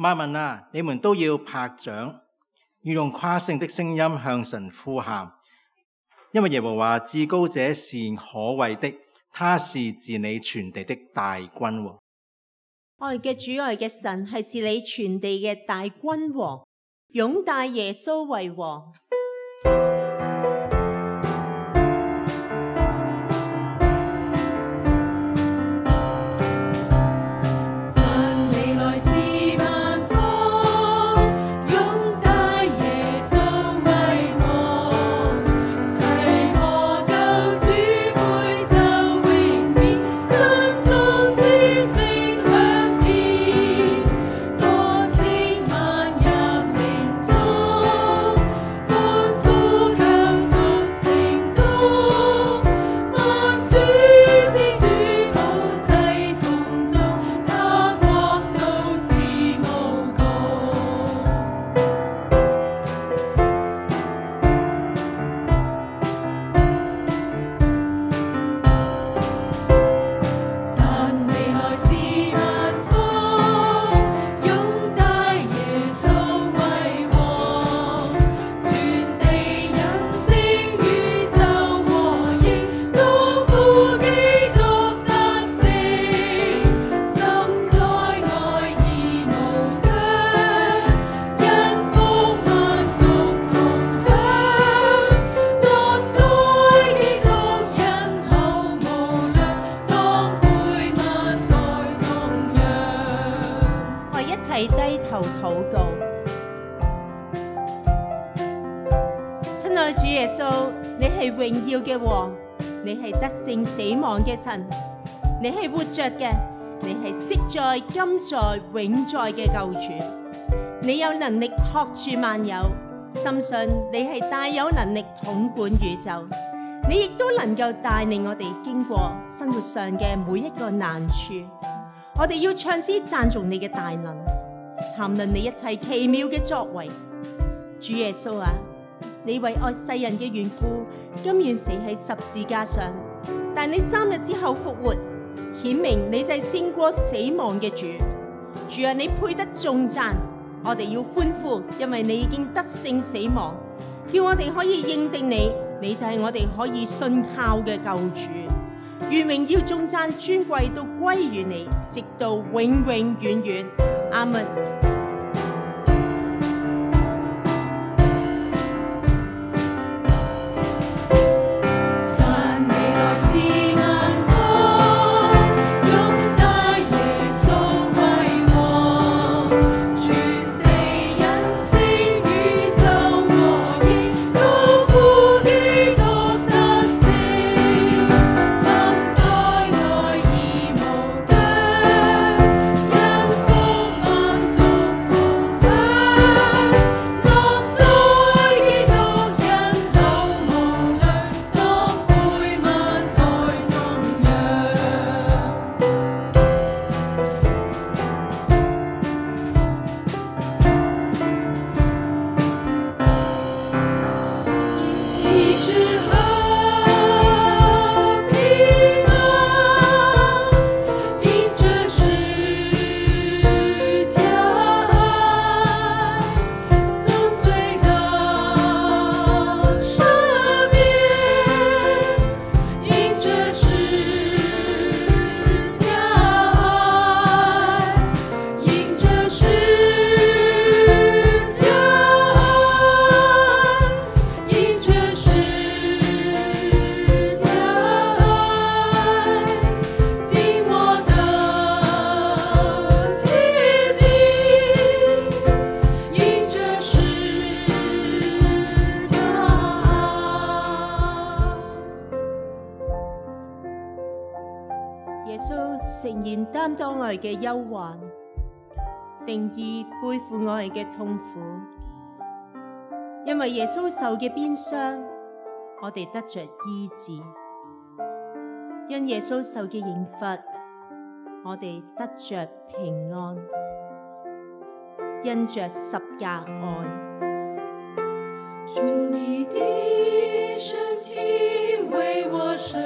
萬民啊，你們都要拍掌，要用誇勝的聲音向神呼喊，因為耶和華至高者是可畏的，他是治理全地的大君王。 愛嘅主，愛嘅神係治理全地嘅大君王，擁戴耶穌為王。低頭禱告。親愛主耶穌，你係榮耀嘅王，你係得勝死亡嘅神，你係活着嘅，你係昔在今在永在嘅救主，你有能力托住萬有，深信你係大有能力統管宇宙，你亦都能夠帶領我哋經過生活上嘅每一個難處。我哋要唱詩讚頌你嘅大能，談論你一切奇妙嘅作為。主耶穌啊，你為愛世人嘅緣故，甘願死喺十字架上，但你3日之後復活，顯明你就係勝過死亡嘅主。主啊，你配得頌讚，我哋要歡呼，因為你已經得勝死亡，叫我哋可以認定你，你就係我哋可以信靠嘅救主。願榮耀頌讚尊貴都歸於你，直到永永遠遠。阿們。耶穌誠然擔當我哋嘅憂患，定義背負我哋嘅痛苦。因為耶穌受嘅鞭傷，我哋得着醫治；因耶穌受嘅刑罰，我哋得着平安。因着十架愛， 主你的身體為我捨，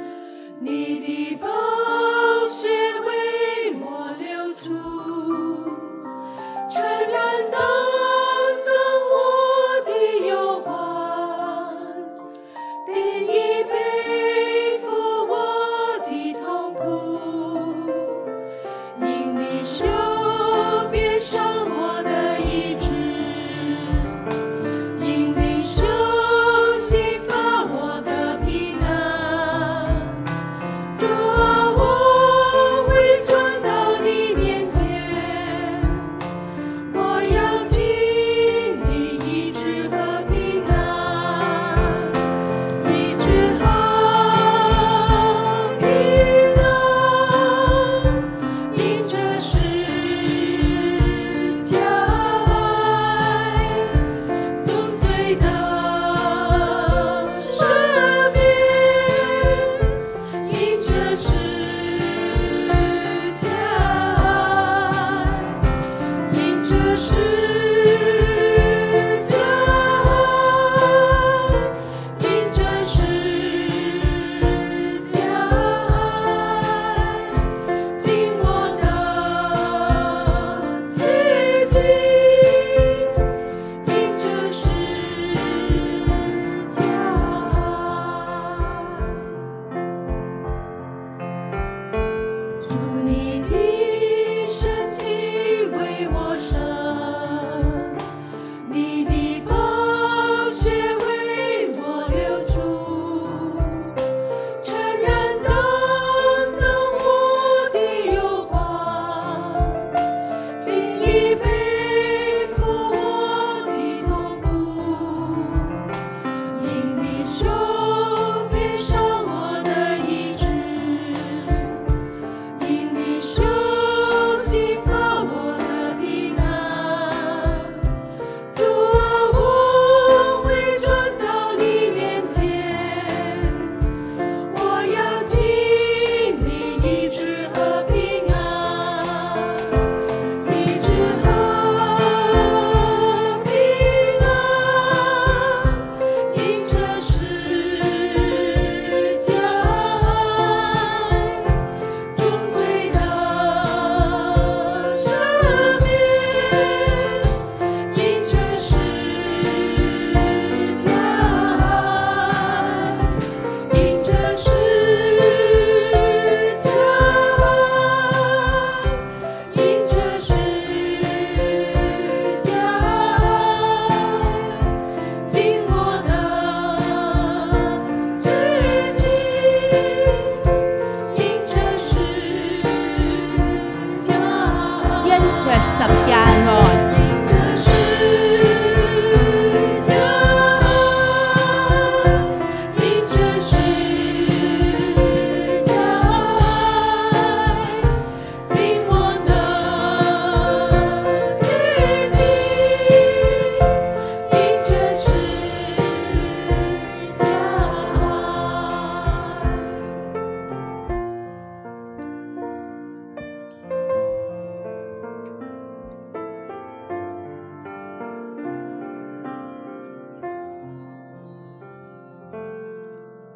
你的寶血為我流出，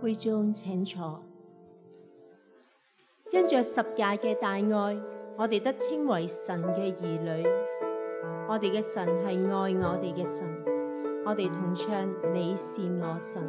會中請坐。因着十架嘅大愛，我哋得稱為神嘅兒女。我哋嘅神係愛我哋嘅神，我哋同唱你是我神。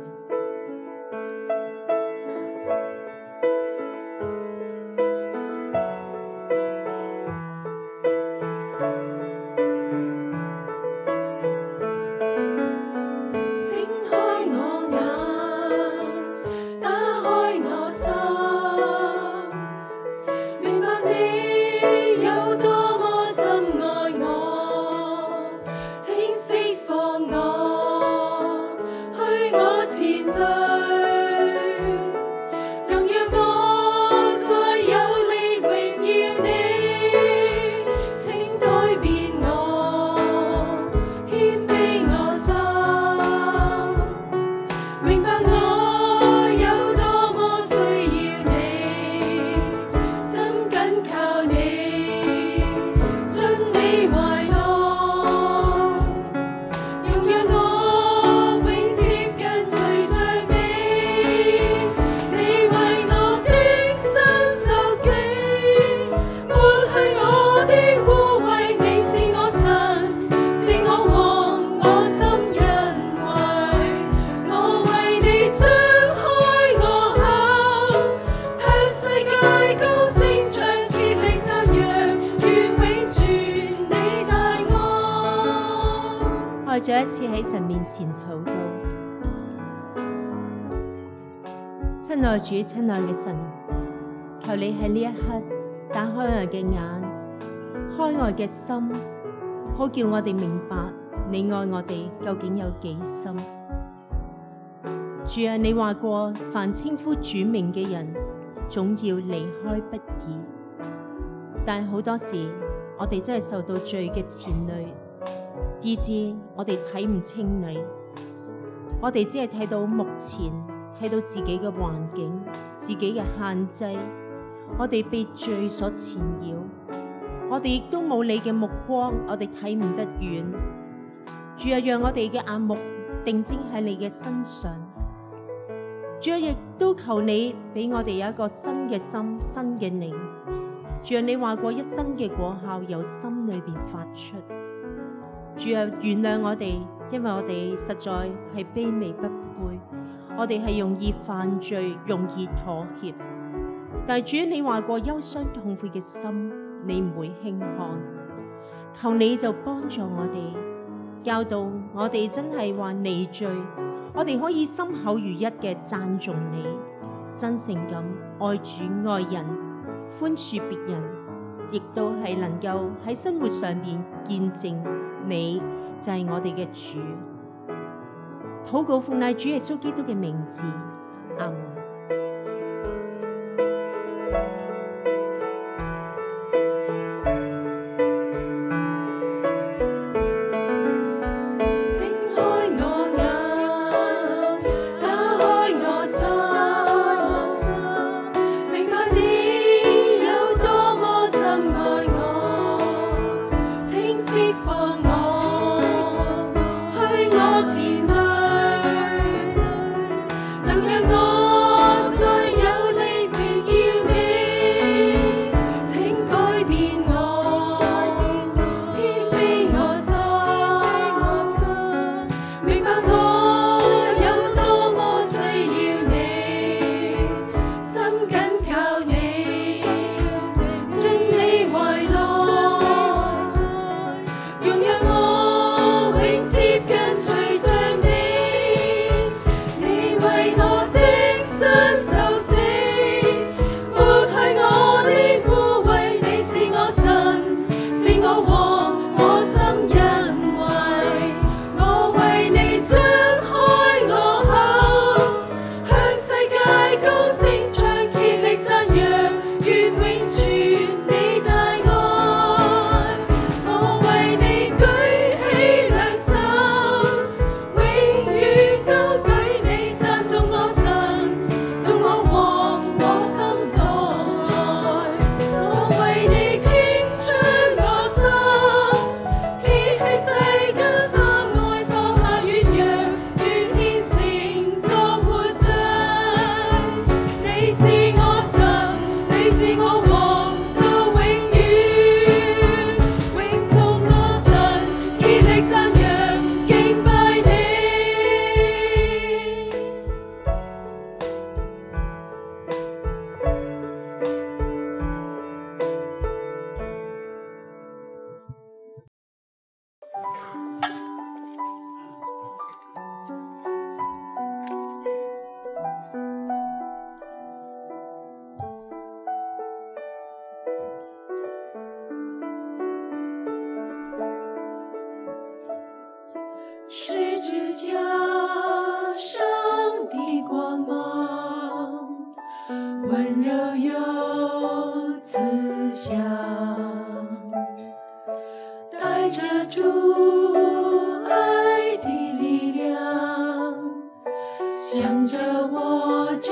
再一次喺神面前禱告。親愛主，親愛嘅神，求你喺呢一刻打開我哋嘅眼，開我嘅心，好叫我哋明白你愛我哋究竟有幾深。主啊，你話過，凡稱呼主名嘅人，總要離開不義。但係好多時，我哋真係受到罪嘅纏累，以致我哋睇唔清你，我哋只係睇到目前，睇到自己嘅環境、自己嘅限制，我哋被罪所纏繞，我哋亦都冇你嘅目光，我哋睇唔得遠。主啊，讓我哋嘅眼目定睛喺你嘅身上。主啊，亦都求你俾我哋有一個新嘅心、新嘅靈。主啊，你話過一生嘅果效由心裏邊發出。主啊，原諒我哋，因為我哋實在係卑微不配，我哋係容易犯罪，容易妥協。但係主，你話過憂傷痛悔嘅心，你唔會輕看。求你就幫助我哋，教導我哋真係話離罪，我哋可以心口如一嘅讚頌你，真誠咁愛主愛人，寬恕別人，亦都係能夠喺生活上面見證你就係我哋嘅主。禱告奉賴主耶穌基督嘅名字，阿門。 能讓我十字架上的光芒，温柔又慈祥，带着主爱的力量，向着我照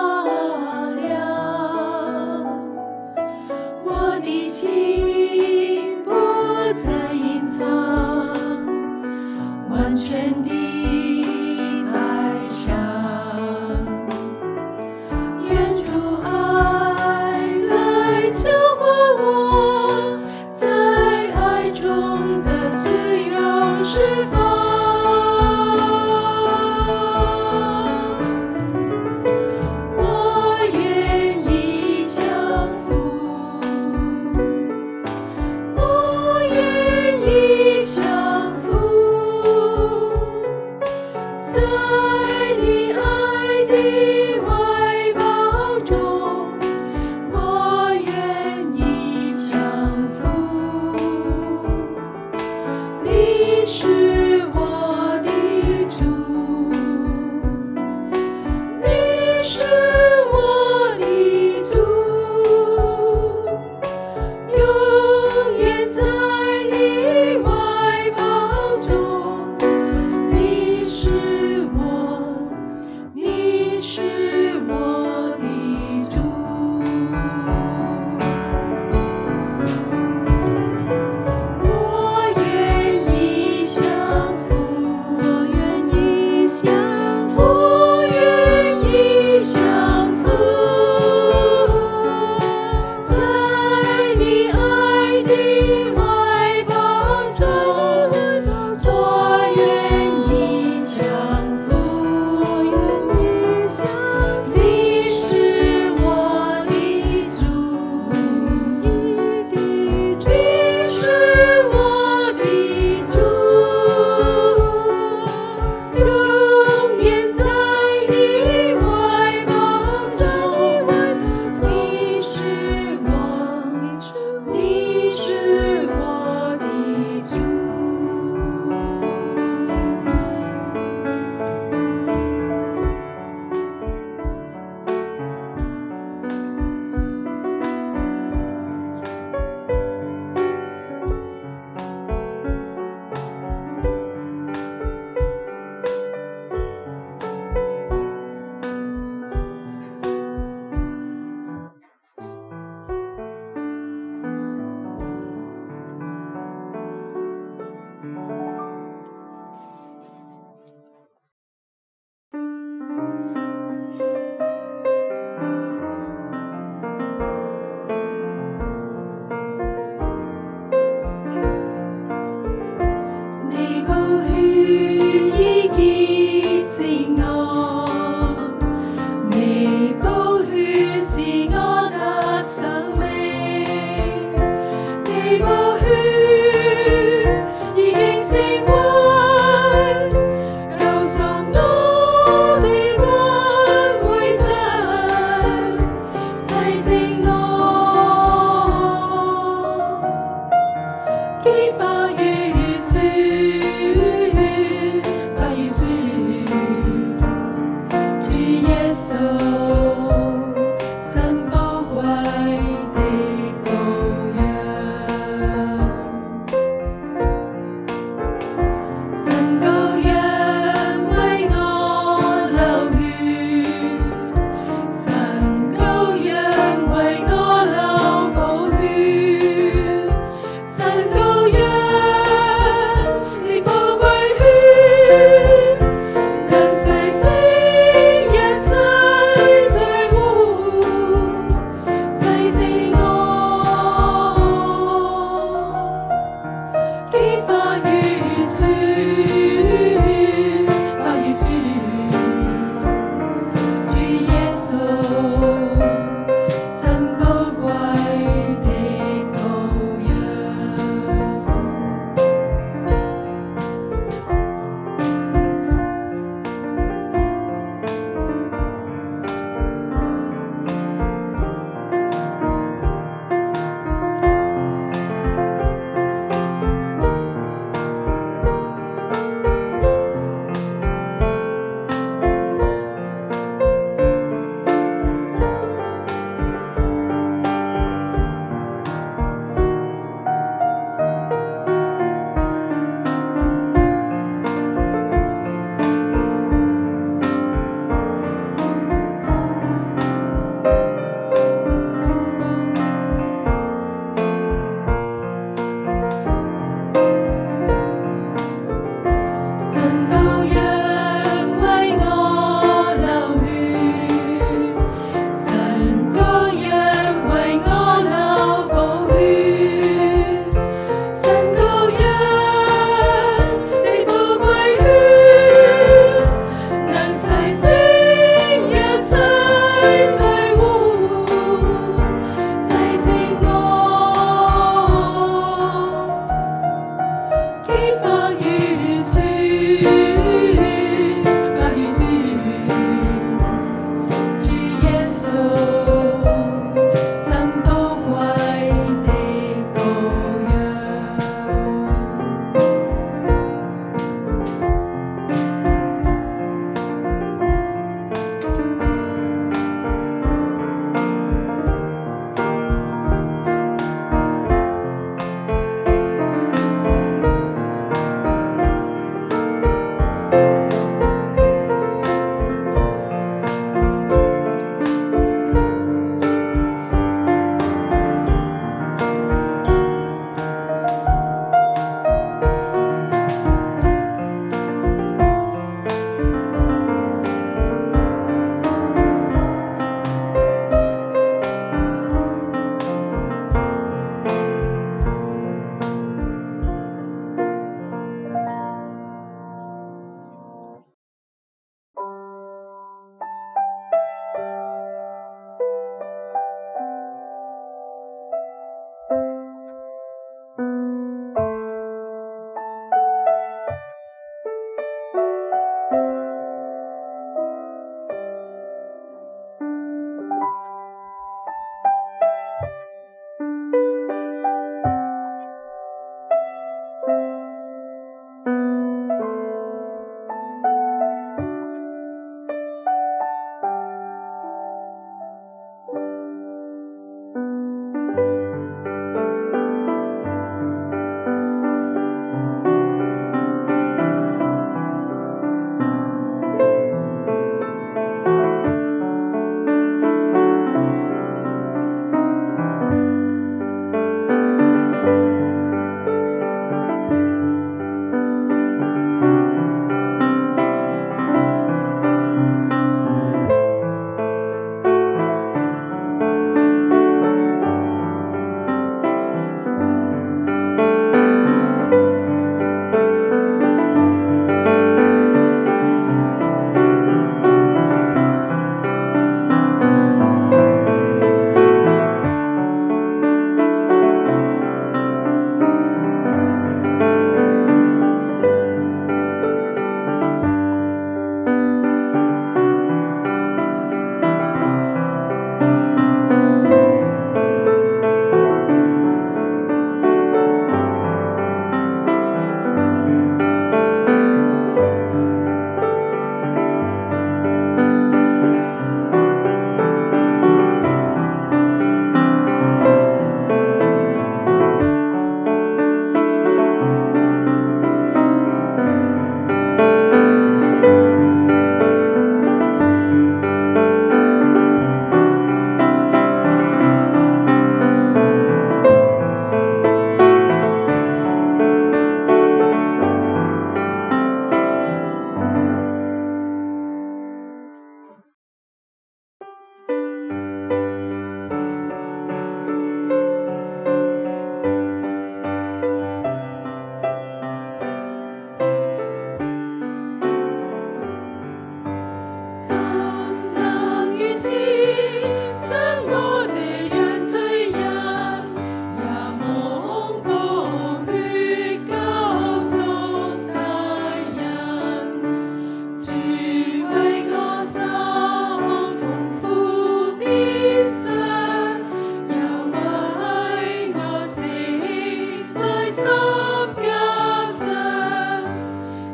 亮。我的心不再隐藏，完全的爱上，愿主爱来浇灌我，在爱中的自由释放。我愿意降服，我愿意降服，在你爱的怀抱中，我愿意降服。你是我的主，你是我的主，永远在你怀抱中。你是我，你是我的主。我愿意降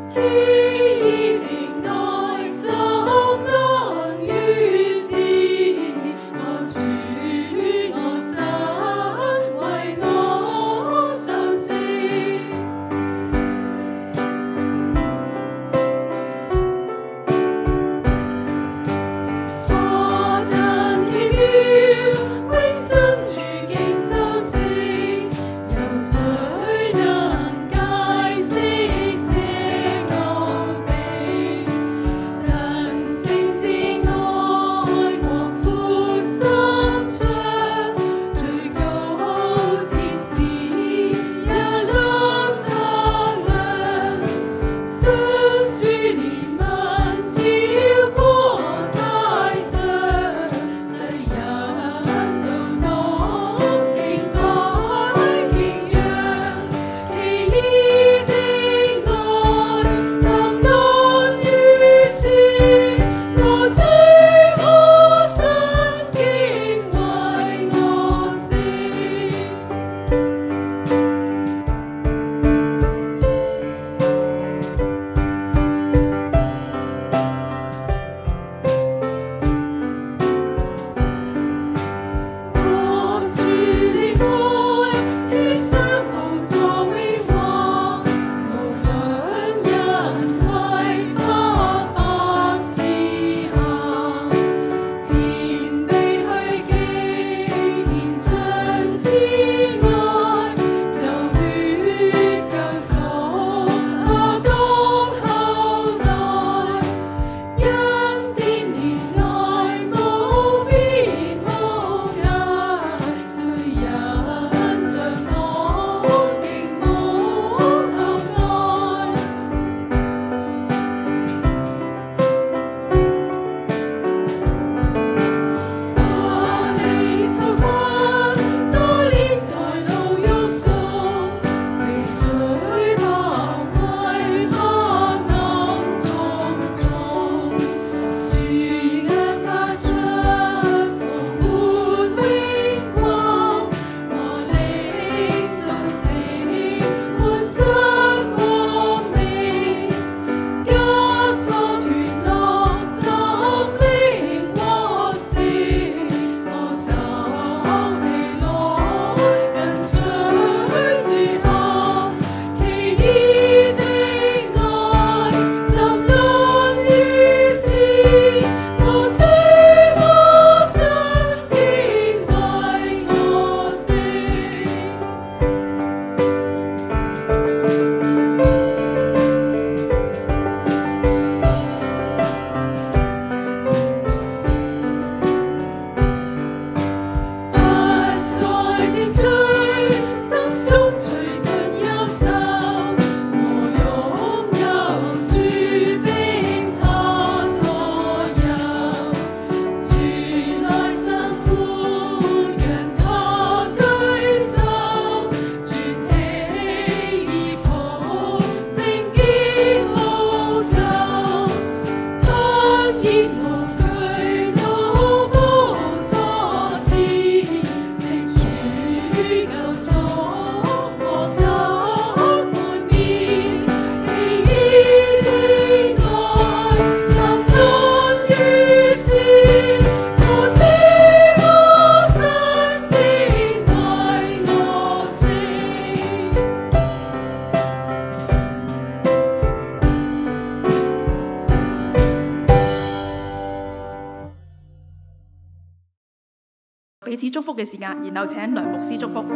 彼此祝福嘅時間，然後請梁牧師祝福。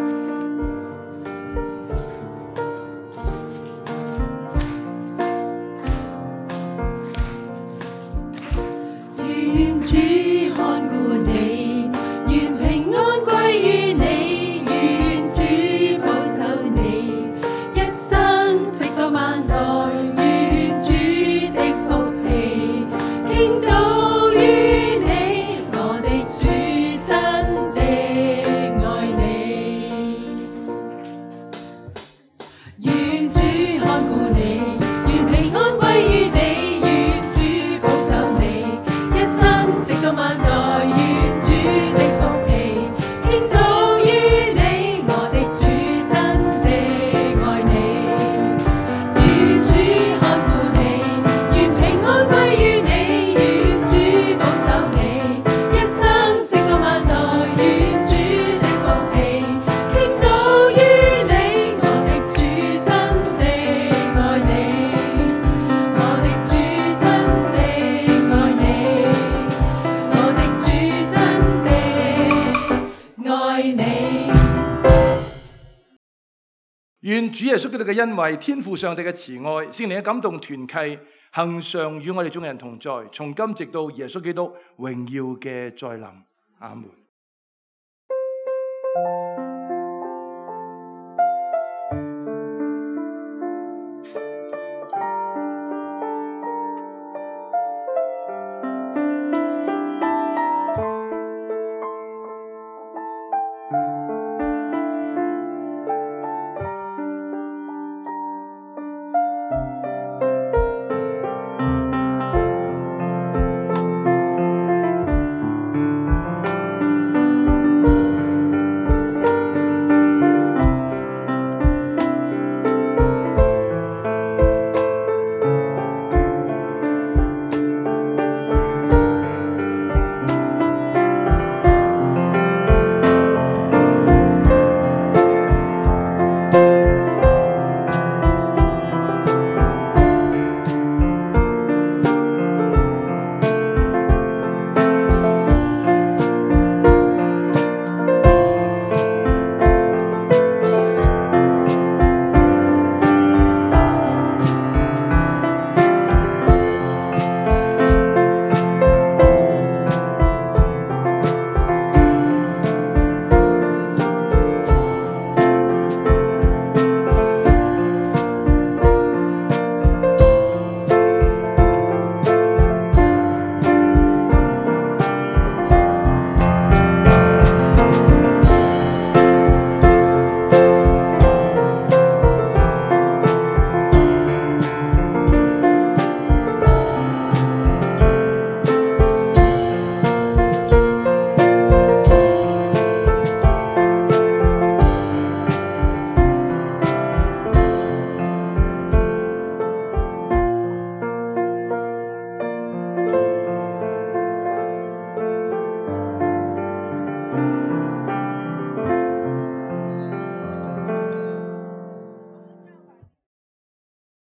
願主看顧你，願平安歸於你，願主保守你，一生直到萬代，願主的福氣傾倒於你，我哋主真的愛你。願主看顧你，願平安歸於你，願主保守你，一生直到萬代。 主耶穌基督嘅恩惠、天父上帝嘅慈愛、聖靈嘅感動團契，恆常與我哋眾人同在，從今直到耶穌基督榮耀嘅再臨。阿門。